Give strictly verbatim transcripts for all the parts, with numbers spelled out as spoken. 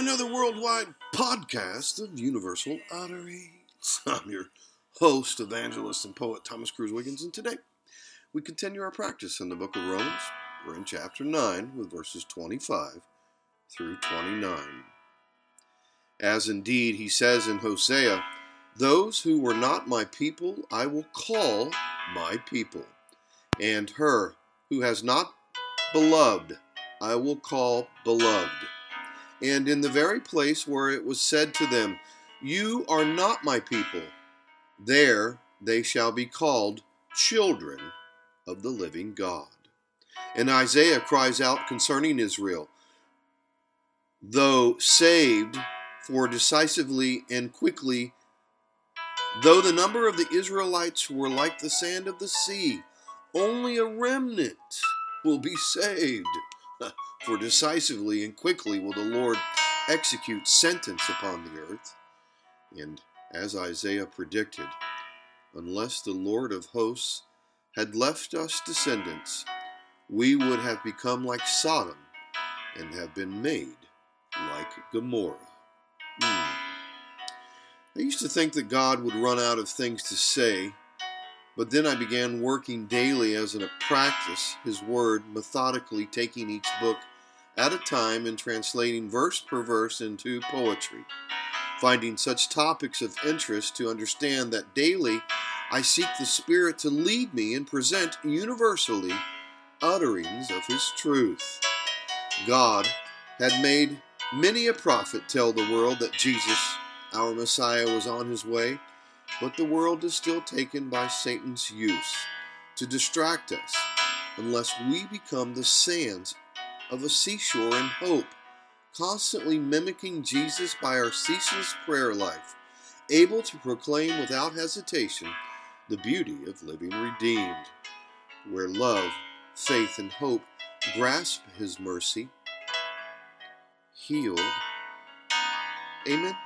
another worldwide podcast of Universal Utterings. I'm your host, evangelist, and poet Thomas Cruz Wiggins, and today we continue our practice in the book of Romans. We're in chapter nine with verses twenty-five through twenty-nine. As indeed he says in Hosea, "Those who were not my people I will call my people, and her who has not beloved I will call beloved. And in the very place where it was said to them, 'You are not my people,' there they shall be called children of the living God." And Isaiah cries out concerning Israel, "Though saved, for decisively and quickly, though the number of the Israelites were like the sand of the sea, only a remnant will be saved. For decisively and quickly will the Lord execute sentence upon the earth." And as Isaiah predicted, unless the Lord of hosts had left us descendants, we would have become like Sodom and have been made like Gomorrah. Hmm. I used to think that God would run out of things to say, but then I began working daily as in a practice His Word, methodically taking each book at a time and translating verse per verse into poetry, finding such topics of interest to understand that daily I seek the Spirit to lead me and present universally utterings of His truth. God had made many a prophet tell the world that Jesus, our Messiah, was on His way, but the world is still taken by Satan's use to distract us unless we become the sands of a seashore in hope, constantly mimicking Jesus by our ceaseless prayer life, able to proclaim without hesitation the beauty of living redeemed, where love, faith, and hope grasp His mercy, healed. Amen.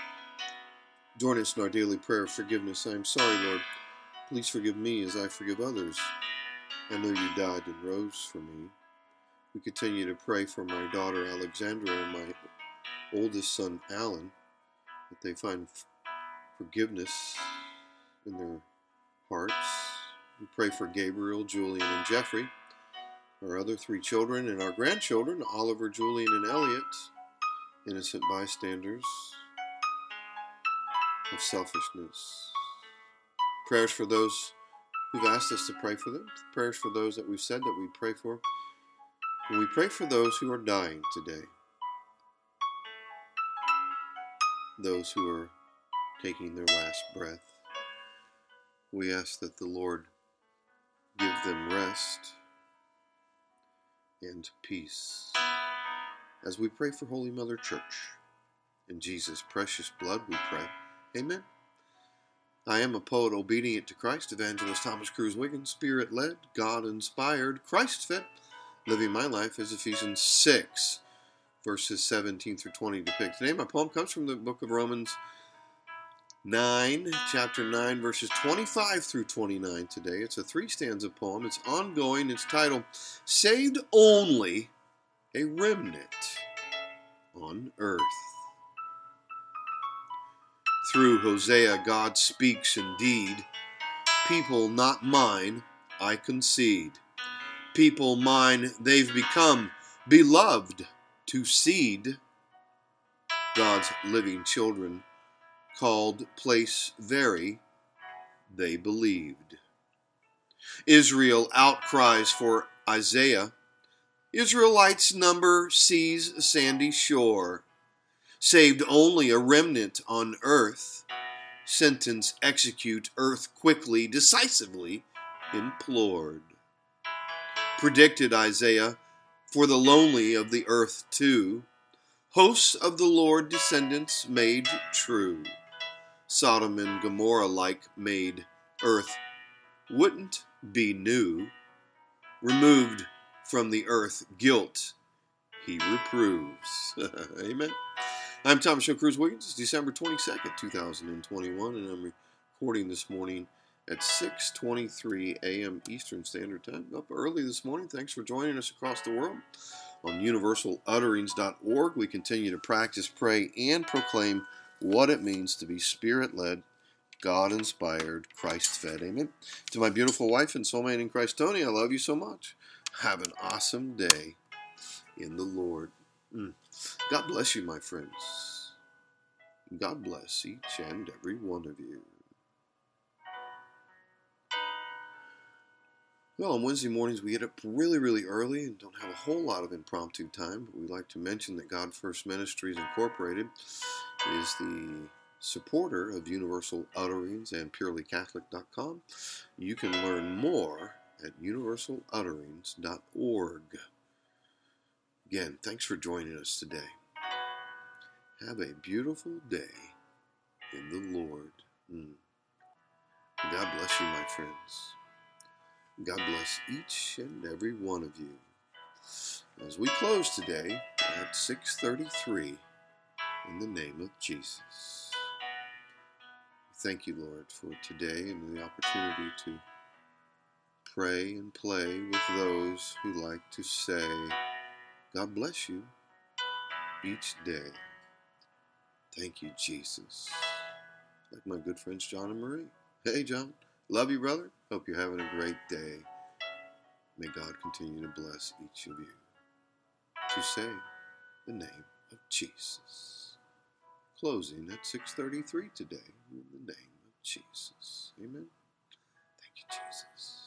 Join us in our daily prayer of forgiveness. I am sorry, Lord. Please forgive me as I forgive others. I know You died and rose for me. We continue to pray for my daughter Alexandra and my oldest son Alan, that they find forgiveness in their hearts. We pray for Gabriel, Julian, and Jeffrey, our other three children, and our grandchildren, Oliver, Julian, and Elliot, innocent bystanders of selfishness. Prayers for those who've asked us to pray for them. Prayers for those that we've said that we pray for. And we pray for those who are dying today. Those who are taking their last breath. We ask that the Lord give them rest and peace. As we pray for Holy Mother Church, in Jesus' precious blood we pray. Amen. I am a poet obedient to Christ, evangelist Thomas Cruz Wiggins, Spirit-led, God-inspired, Christ-fed, living my life as Ephesians six, verses seventeen through twenty depict. Today my poem comes from the book of Romans nine, chapter nine, verses twenty-five through twenty-nine today. It's a three-stanza poem. It's ongoing. It's titled, "Saved Only a Remnant on Earth." Through Hosea, God speaks indeed. "People not mine, I concede. People mine, they've become, beloved to seed. God's living children, called place very, they believed." Israel outcries for Isaiah. Israelites number sees a sandy shore. Saved only a remnant on earth. Sentence execute earth quickly, decisively implored. Predicted Isaiah, for the lonely of the earth too, hosts of the Lord descendants made true. Sodom and Gomorrah like made earth wouldn't be new. Removed from the earth guilt He reproves. Amen. I'm Thomas Cruz Wiggins. It's December twenty-second, two thousand twenty-one, and I'm recording this morning at six twenty-three a.m. Eastern Standard Time. Up early this morning. Thanks for joining us across the world. On universal utterings dot org, we continue to practice, pray, and proclaim what it means to be Spirit-led, God-inspired, Christ-fed. Amen. To my beautiful wife and soulmate in Christ, Tony, I love you so much. Have an awesome day in the Lord. Mm. God bless you, my friends. God bless each and every one of you. Well, on Wednesday mornings we get up really, really early and don't have a whole lot of impromptu time, but we'd like to mention that God First Ministries Incorporated is the supporter of Universal Utterings and purely catholic dot com. You can learn more at universal utterings dot org. Again, thanks for joining us today. Have a beautiful day in the Lord. Mm. God bless you, my friends. God bless each and every one of you. As we close today at six thirty-three, in the name of Jesus. Thank you, Lord, for today and the opportunity to pray and play with those who like to say, God bless you each day. Thank you, Jesus. Like my good friends John and Marie. Hey, John. Love you, brother. Hope you're having a great day. May God continue to bless each of you to say the name of Jesus. Closing at six thirty-three today in the name of Jesus. Amen. Thank you, Jesus.